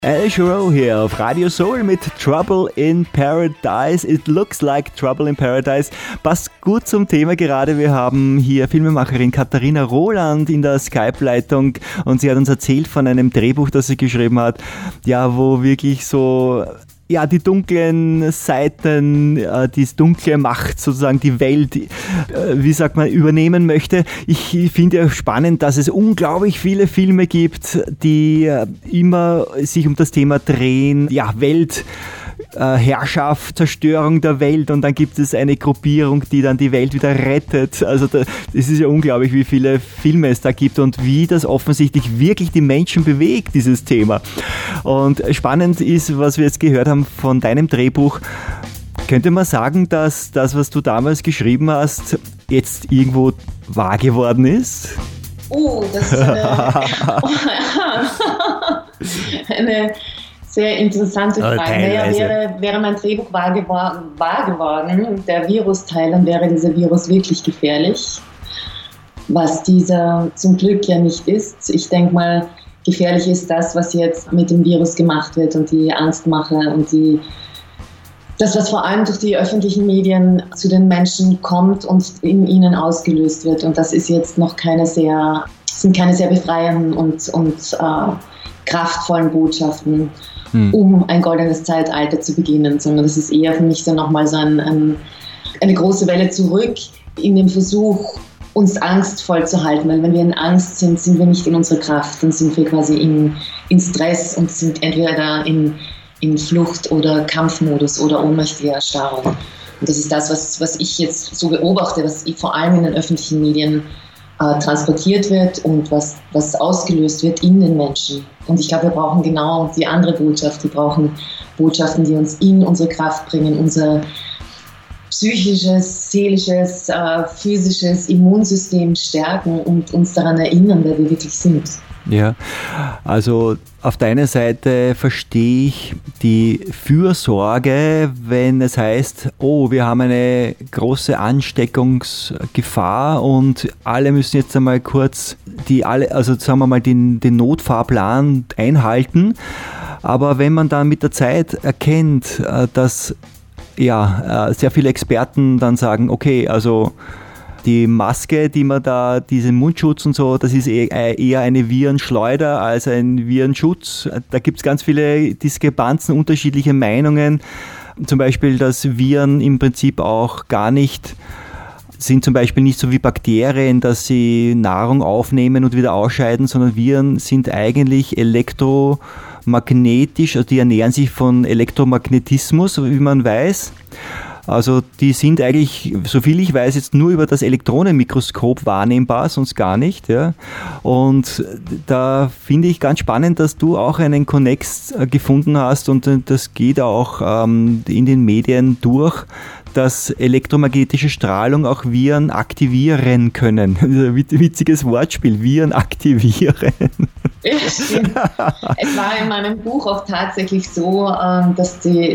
Al Jarreau hier auf Radio Soul mit Trouble in Paradise. It looks like Trouble in Paradise. Passt gut zum Thema gerade. Wir haben hier Filmemacherin Katharina Roland in der Skype-Leitung und sie hat uns erzählt von einem Drehbuch, das sie geschrieben hat, ja, wo wirklich so... Ja, die dunklen Seiten, die dunkle Macht sozusagen, die Welt, wie sagt man, übernehmen möchte. Ich finde ja spannend, dass es unglaublich viele Filme gibt, die immer sich um das Thema drehen, ja, Herrschaft, Zerstörung der Welt, und dann gibt es eine Gruppierung, die dann die Welt wieder rettet. Also das ist ja unglaublich, wie viele Filme es da gibt und wie das offensichtlich wirklich die Menschen bewegt, dieses Thema. Und spannend ist, was wir jetzt gehört haben von deinem Drehbuch. Könnte man sagen, dass das, was du damals geschrieben hast, jetzt irgendwo wahr geworden ist? Oh, das ist eine sehr interessante Frage. Wäre mein Drehbuch wahr geworden, der Virusteil, dann wäre dieser Virus wirklich gefährlich, was dieser zum Glück ja nicht ist. Ich denke mal, gefährlich ist das, was jetzt mit dem Virus gemacht wird und die Angstmache und das, was vor allem durch die öffentlichen Medien zu den Menschen kommt und in ihnen ausgelöst wird. Und das ist jetzt noch sind keine sehr befreienden und kraftvollen Botschaften, um ein goldenes Zeitalter zu beginnen, sondern das ist eher für mich dann nochmal so eine große Welle zurück in dem Versuch, uns angstvoll zu halten, weil wenn wir in Angst sind, sind wir nicht in unserer Kraft, dann sind wir quasi in Stress und sind entweder da in Flucht- oder Kampfmodus oder ohnmächtiger Erstarrung. Und das ist das, was ich jetzt so beobachte, was vor allem in den öffentlichen Medien transportiert wird und was ausgelöst wird in den Menschen. Und ich glaube, wir brauchen genau die andere Botschaft. Wir brauchen Botschaften, die uns in unsere Kraft bringen, unser psychisches, seelisches, physisches Immunsystem stärken und uns daran erinnern, wer wir wirklich sind. Ja, also auf deiner Seite verstehe ich die Fürsorge, wenn es heißt, oh, wir haben eine große Ansteckungsgefahr und alle müssen jetzt einmal kurz den Notfahrplan einhalten. Aber wenn man dann mit der Zeit erkennt, dass sehr viele Experten dann sagen, okay, also die Maske, diesen Mundschutz und so, das ist eher eine Virenschleuder als ein Virenschutz. Da gibt es ganz viele Diskrepanzen, unterschiedliche Meinungen. Zum Beispiel, dass Viren im Prinzip auch sind zum Beispiel nicht so wie Bakterien, dass sie Nahrung aufnehmen und wieder ausscheiden, sondern Viren sind eigentlich elektromagnetisch, also die ernähren sich von Elektromagnetismus, wie man weiß. Also die sind eigentlich, soviel ich weiß, jetzt nur über das Elektronenmikroskop wahrnehmbar, sonst gar nicht. Ja. Und da finde ich ganz spannend, dass du auch einen Konnex gefunden hast und das geht auch in den Medien durch, dass elektromagnetische Strahlung auch Viren aktivieren können. Witziges Wortspiel, Viren aktivieren. Ja, stimmt. Es war in meinem Buch auch tatsächlich so, dass die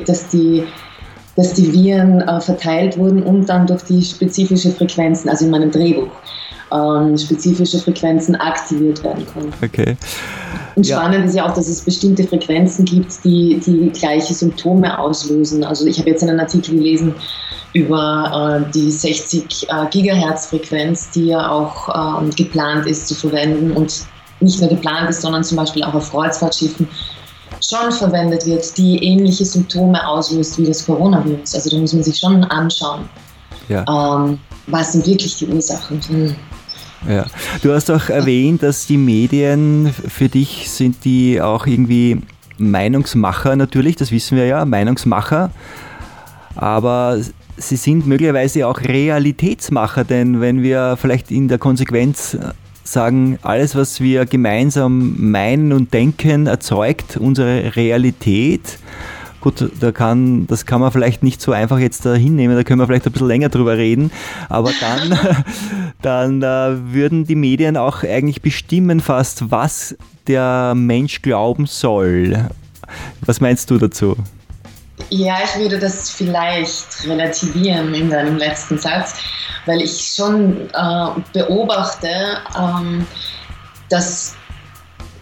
Viren verteilt wurden und dann durch die spezifische Frequenzen, also in meinem Drehbuch, spezifische Frequenzen aktiviert werden konnten. Okay. Und spannend ist ja auch, dass es bestimmte Frequenzen gibt, die gleiche Symptome auslösen. Also ich habe jetzt einen Artikel gelesen über die 60 Gigahertz Frequenz, die ja auch geplant ist zu verwenden und nicht nur geplant ist, sondern zum Beispiel auch auf Kreuzfahrtschiffen schon verwendet wird, die ähnliche Symptome auslöst wie das Coronavirus. Also da muss man sich schon anschauen, was sind wirklich die Ursachen. Ja. Du hast auch erwähnt, dass die Medien, für dich sind die auch irgendwie Meinungsmacher natürlich, das wissen wir ja, Meinungsmacher, aber sie sind möglicherweise auch Realitätsmacher, denn wenn wir vielleicht in der Konsequenz sagen, alles, was wir gemeinsam meinen und denken, erzeugt unsere Realität. Gut, das kann man vielleicht nicht so einfach jetzt da hinnehmen, da können wir vielleicht ein bisschen länger drüber reden, aber dann würden die Medien auch eigentlich bestimmen fast, was der Mensch glauben soll. Was meinst du dazu? Ja, ich würde das vielleicht relativieren in deinem letzten Satz, weil ich schon beobachte, dass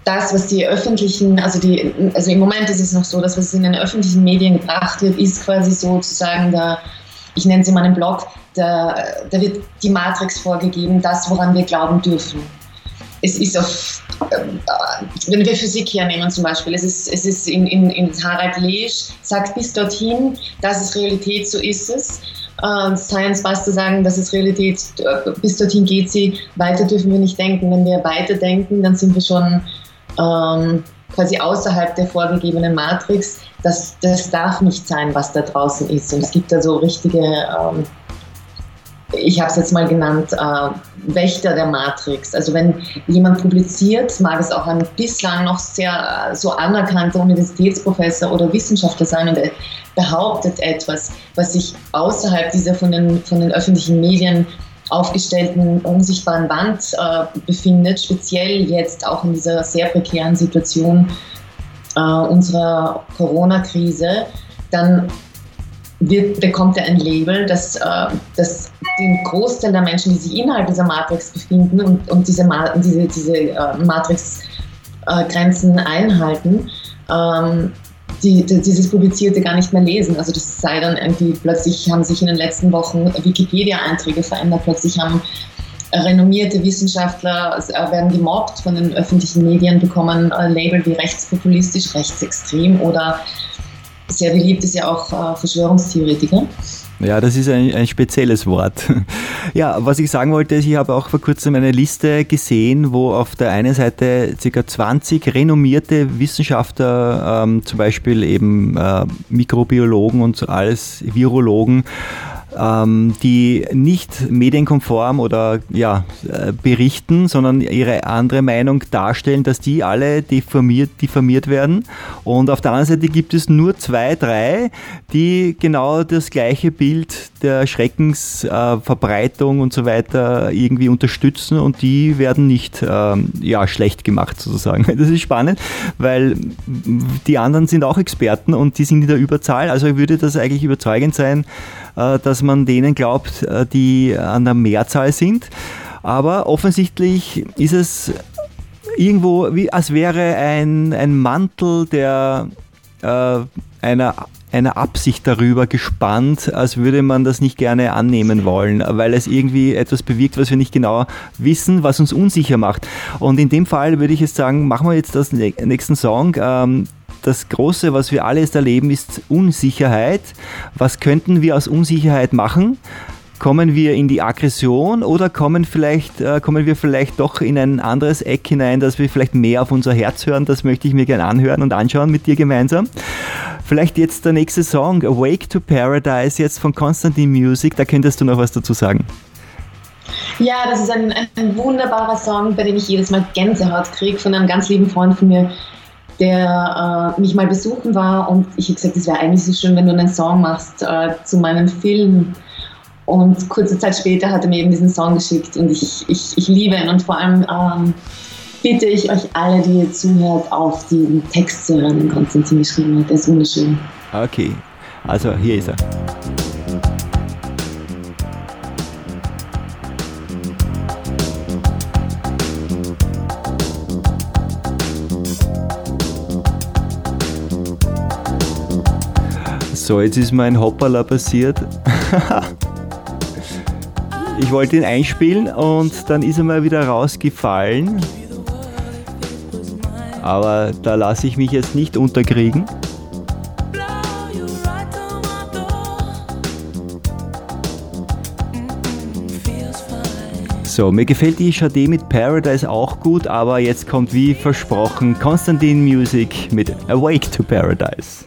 das, was die öffentlichen, also im Moment ist es noch so, dass was in den öffentlichen Medien gebracht wird, ist quasi sozusagen ich nenne es in meinem Blog, da wird die Matrix vorgegeben, das, woran wir glauben dürfen. Es ist wenn wir Physik hernehmen zum Beispiel, es ist in Harald Lesch sagt bis dorthin, das ist Realität, so ist es. Science-Buster sagen, das ist Realität, bis dorthin geht sie, weiter dürfen wir nicht denken. Wenn wir weiter denken, dann sind wir schon quasi außerhalb der vorgegebenen Matrix. Das darf nicht sein, was da draußen ist. Und es gibt da so richtige, ich habe es jetzt mal genannt, Wächter der Matrix. Also wenn jemand publiziert, mag es auch ein bislang noch sehr so anerkannter Universitätsprofessor oder Wissenschaftler sein und er behauptet etwas, was sich außerhalb dieser von den öffentlichen Medien aufgestellten unsichtbaren Wand befindet, speziell jetzt auch in dieser sehr prekären Situation unserer Corona-Krise, dann bekommt er ein Label, das den Großteil der Menschen, die sich innerhalb dieser Matrix befinden und diese Matrix-Grenzen einhalten, dieses Publizierte gar nicht mehr lesen. Also das sei dann irgendwie, plötzlich haben sich in den letzten Wochen Wikipedia-Einträge verändert, plötzlich haben renommierte Wissenschaftler werden gemobbt von den öffentlichen Medien, bekommen Label wie rechtspopulistisch, rechtsextrem oder sehr beliebt ist ja auch Verschwörungstheoretiker. Ja, das ist ein spezielles Wort. Ja, was ich sagen wollte, ist, ich habe auch vor kurzem eine Liste gesehen, wo auf der einen Seite ca. 20 renommierte Wissenschaftler, zum Beispiel eben Mikrobiologen und alles, Virologen, die nicht medienkonform oder berichten, sondern ihre andere Meinung darstellen, dass die alle diffamiert werden. Und auf der anderen Seite gibt es nur 2, 3, die genau das gleiche Bild der Schreckensverbreitung und so weiter irgendwie unterstützen und die werden nicht schlecht gemacht sozusagen. Das ist spannend, weil die anderen sind auch Experten und die sind in der Überzahl. Also würde das eigentlich überzeugend sein, dass man denen glaubt, die an der Mehrzahl sind. Aber offensichtlich ist es irgendwo, als wäre ein Mantel, der einer Absicht darüber gespannt, als würde man das nicht gerne annehmen wollen, weil es irgendwie etwas bewirkt, was wir nicht genau wissen, was uns unsicher macht. Und in dem Fall würde ich jetzt sagen, machen wir jetzt das nächsten Song. Das Große, was wir alle jetzt erleben, ist Unsicherheit. Was könnten wir aus Unsicherheit machen? Kommen wir in die Aggression oder kommen wir vielleicht doch in ein anderes Eck hinein, dass wir vielleicht mehr auf unser Herz hören? Das möchte ich mir gerne anhören und anschauen mit dir gemeinsam. Vielleicht jetzt der nächste Song, Awake to Paradise, jetzt von Constantin Music. Da könntest du noch was dazu sagen. Ja, das ist ein wunderbarer Song, bei dem ich jedes Mal Gänsehaut kriege von einem ganz lieben Freund von mir, der mich mal besuchen war und ich habe gesagt, es wäre eigentlich so schön, wenn du einen Song machst zu meinem Film. Und kurze Zeit später hat er mir eben diesen Song geschickt und ich liebe ihn und vor allem bitte ich euch alle, die ihr zuhört, auf diesen Text zu hören, den Konstantin geschrieben hat. Der ist wunderschön. Okay, also hier ist er. So, jetzt ist mir ein Hoppala passiert. Ich wollte ihn einspielen und dann ist er mal wieder rausgefallen. Aber da lasse ich mich jetzt nicht unterkriegen. So, mir gefällt die Sade mit Paradise auch gut, aber jetzt kommt wie versprochen Constantin Music mit Awake to Paradise.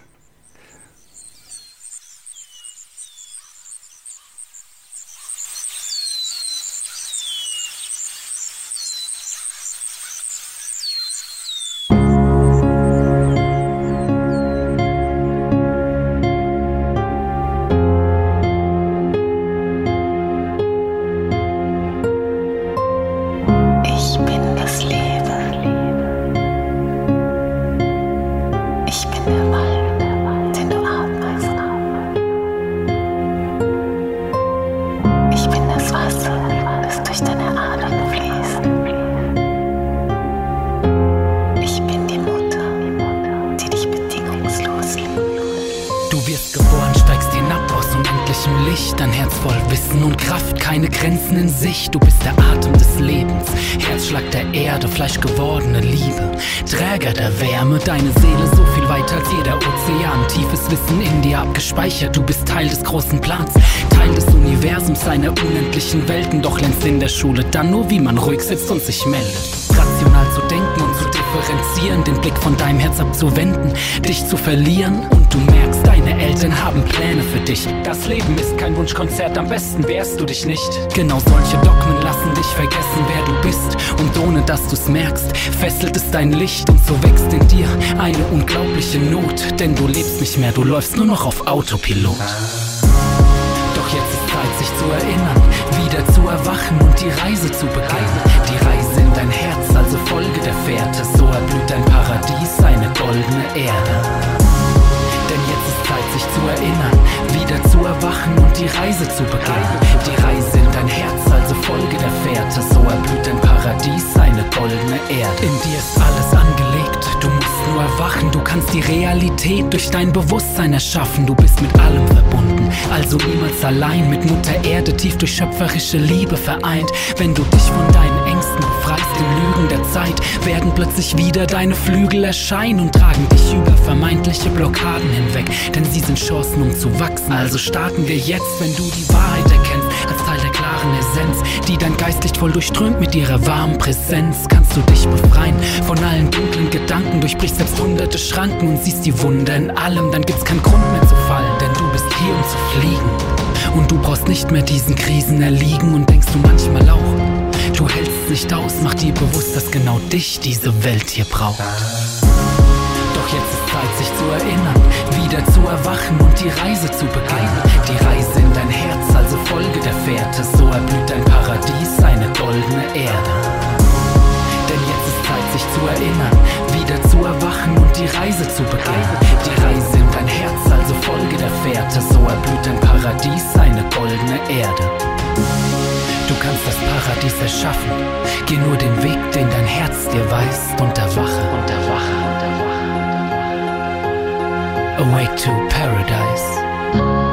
Ich bin der Wald. Du wirst geboren, steigst hinab aus unendlichem Licht. Ein Herz voll Wissen und Kraft, keine Grenzen in sich. Du bist der Atem des Lebens, Herzschlag der Erde, fleischgewordene Liebe, Träger der Wärme. Deine Seele so viel weiter als jeder Ozean, tiefes Wissen in dir abgespeichert. Du bist Teil des großen Plans, Teil des Universums, einer unendlichen Welten. Doch lernst in der Schule dann nur, wie man ruhig sitzt und sich meldet. Rational zu denken und zu differenzieren, den Blick von deinem Herz abzuwenden, dich zu verlieren. Und du merkst, deine Eltern haben Pläne für dich. Das Leben ist kein Wunschkonzert, am besten wärst du dich nicht. Genau solche Dogmen lassen dich vergessen, wer du bist. Und ohne dass du's merkst, fesselt es dein Licht. Und so wächst in dir eine unglaubliche Not. Denn du lebst nicht mehr, du läufst nur noch auf Autopilot. Doch jetzt ist Zeit, sich zu erinnern, wieder zu erwachen und die Reise zu beginnen. Die Reise in dein Herz, also Folge der Fährte. So erblüht dein Paradies, eine goldene Erde. Denn jetzt ist Zeit, sich zu erinnern, wieder zu erwachen und die Reise zu beginnen. Die Reise in dein Herz, also Folge der Fährte. So erblüht dein Paradies, eine goldene Erde. In dir ist alles angelegt, du musst nur erwachen. Du kannst die Realität durch dein Bewusstsein erschaffen. Du bist mit allem verbunden, also niemals allein. Mit Mutter Erde tief durch schöpferische Liebe vereint. Wenn du dich von deinen Ängsten befreist, den Lügen der Zeit, werden plötzlich wieder deine Flügel erscheinen und tragen dich über vermeintliche Blockaden hinweg. Denn sie sind Chancen, um zu wachsen. Also starten wir jetzt, wenn du die Wahrheit erkennst, als Teil der klaren Essenz, die dein Geistlicht voll durchströmt mit ihrer warmen Präsenz. Kannst du dich befreien von allen dunklen Gedanken, durchbrichst selbst hunderte Schranken und siehst die Wunder in allem. Dann gibt's keinen Grund mehr zu fallen, denn du bist hier, um zu fliegen. Und du brauchst nicht mehr diesen Krisen erliegen. Und denkst du manchmal auch, du hältst es nicht aus, mach dir bewusst, dass genau dich diese Welt hier braucht. Doch jetzt ist Zeit, sich zu erinnern, wieder zu erwachen und die Reise zu beginnen. Die Reise in dein Herz, also Folge der Fährte. So erblüht dein Paradies, eine goldene Erde. Denn jetzt ist Zeit, sich zu erinnern, wieder zu erwachen und die Reise zu beginnen. Die Reise in dein Herz, also Folge der Fährte. So erblüht dein Paradies, eine goldene Erde. Du kannst das Paradies erschaffen, geh nur den Weg, den dein Herz dir weist, und erwache. Awake to Paradise.